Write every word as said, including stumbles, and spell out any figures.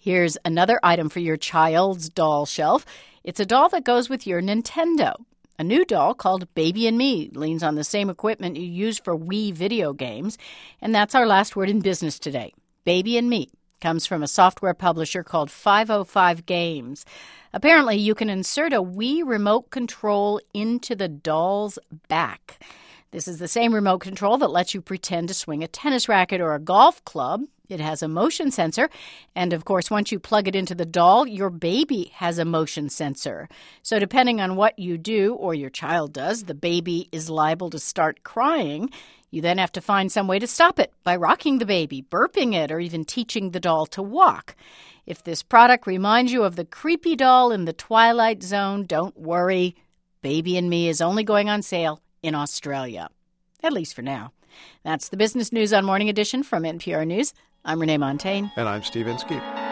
Here's another item for your child's doll shelf. It's a doll that goes with your Nintendo. A new doll called Baby and Me leans on the same equipment you use for Wii video games. And that's our last word in business today. Baby and Me comes from a software publisher called five oh five Games. Apparently, you can insert a Wii remote control into the doll's back. This is the same remote control that lets you pretend to swing a tennis racket or a golf club. It has a motion sensor, and of course, once you plug it into the doll, your baby has a motion sensor. So depending on what you do, or your child does, the baby is liable to start crying. You then have to find some way to stop it by rocking the baby, burping it, or even teaching the doll to walk. If this product reminds you of the creepy doll in the Twilight Zone, don't worry. Baby and Me is only going on sale in Australia, at least for now. That's the business news on Morning Edition from N P R News. I'm Renee Montagne. And I'm Steve Inskeep.